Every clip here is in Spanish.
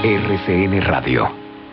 RCN Radio.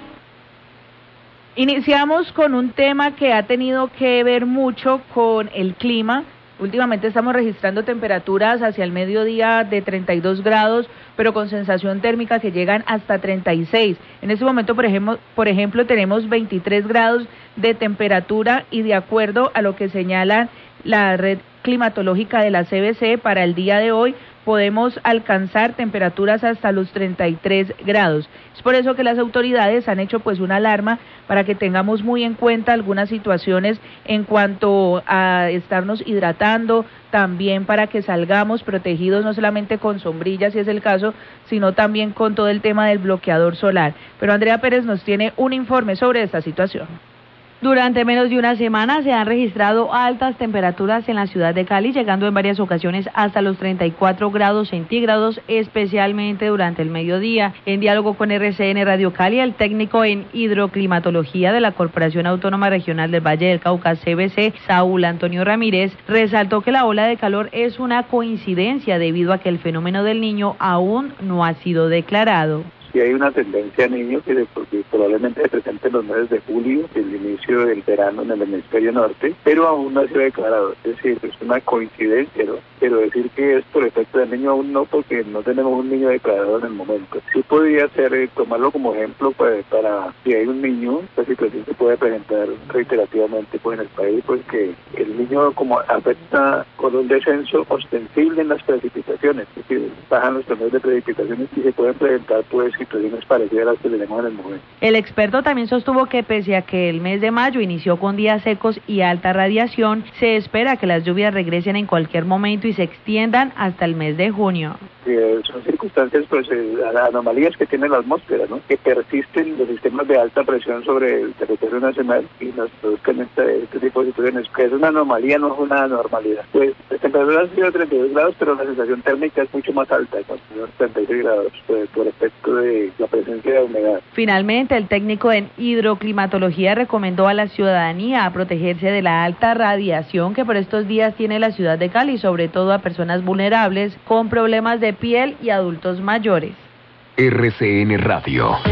Iniciamos con un tema que ha tenido que ver mucho con el clima. Últimamente estamos registrando temperaturas hacia el mediodía de 32 grados, pero con sensación térmica que llegan hasta 36. En este momento, por ejemplo, tenemos 23 grados de temperatura y de acuerdo a lo que señala la red climatológica de la CBC, para el día de hoy podemos alcanzar temperaturas hasta los 33 grados. Es por eso que las autoridades han hecho pues una alarma para que tengamos muy en cuenta algunas situaciones en cuanto a estarnos hidratando, también para que salgamos protegidos no solamente con sombrillas si es el caso, sino también con todo el tema del bloqueador solar. Pero Andrea Pérez nos tiene un informe sobre esta situación. Durante menos de una semana se han registrado altas temperaturas en la ciudad de Cali, llegando en varias ocasiones hasta los 34 grados centígrados, especialmente durante el mediodía. En diálogo con RCN Radio Cali, el técnico en hidroclimatología de la Corporación Autónoma Regional del Valle del Cauca, CBC, Saúl Antonio Ramírez, resaltó que la ola de calor es una coincidencia debido a que el fenómeno del Niño aún no ha sido declarado. Si hay una tendencia a niños que probablemente se presente en los meses de julio, el inicio del verano en el hemisferio norte, pero aún no ha sido declarado. Es decir, es una coincidencia, ¿no? Pero decir que es por efecto del niño aún no, porque no tenemos un niño declarado en el momento. Sí podría ser, tomarlo como ejemplo, pues, para si hay un niño, esta situación se puede presentar reiterativamente pues, en el país, pues que el niño como afecta con un descenso ostensible en las precipitaciones, es decir, bajan los promedios de precipitaciones y se pueden presentar pues situaciones parecidas a las que tenemos en el momento. El experto también sostuvo que pese a que el mes de mayo inició con días secos y alta radiación, se espera que las lluvias regresen en cualquier momento y se extiendan hasta el mes de junio. Son circunstancias, pues, anomalías que tiene la atmósfera, ¿no? Que persisten los sistemas de alta presión sobre el territorio nacional y nos produzcan este tipo de situaciones, que es una anomalía, no es una normalidad. Pues, la temperatura ha sido de 32 grados, pero la sensación térmica es mucho más alta, con 36 grados, pues, por efecto de la presencia de humedad. Finalmente, el técnico en hidroclimatología recomendó a la ciudadanía a protegerse de la alta radiación que por estos días tiene la ciudad de Cali, sobre todo a personas vulnerables con problemas de piel y adultos mayores. RCN Radio.